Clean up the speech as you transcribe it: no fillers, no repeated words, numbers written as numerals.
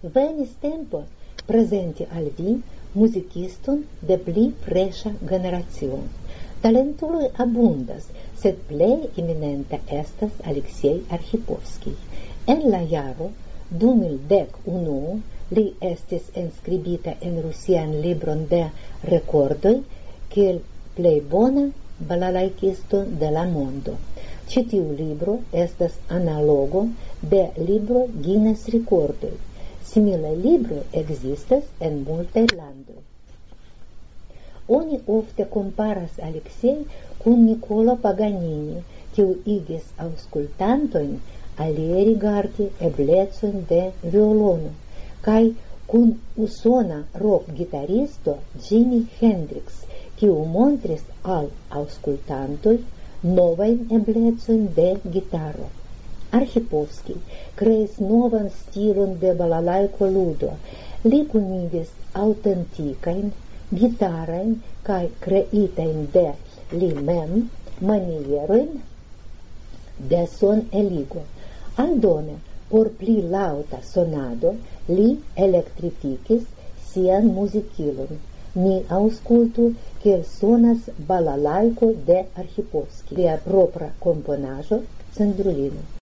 Venis tempo presenti al vi muzikiston de pli freŝa generacio. Talentuloj abundas, sed plej eminenta estas Aleksej Arĥipovskij. En la jaro 2011 li estis enskribita en rusian libron de rekordoj kiel plej bona balalajkisto de la mondo. Ĉi tiu libro estas analogo de libro Guinness rekordoj. Similaj libroj ekzistas en multaj landoj. Oni ofte comparas Aleksej kun Niccolo Paganini, kiu igis aŭskultantojn alie rigardi eblecojn de violono, kaj kun usona rock-gitaristo Jimi Hendrix, kiu montris al aŭskultantoj novajn eblecojn de gitaro. Arĥipovskij kreis novan stilon de balalajko ludo. Li kunigis aŭtentikajn gitarajn kaj kreitajn de li mem manierojn de son-eligo. Aldone, por pli laŭta sonado, li elektrifikis sian muzikilon. Ni aŭskultu, kiel sonas balalajko de Arĥipovskij, lia propra komponaĵo Cendrulino.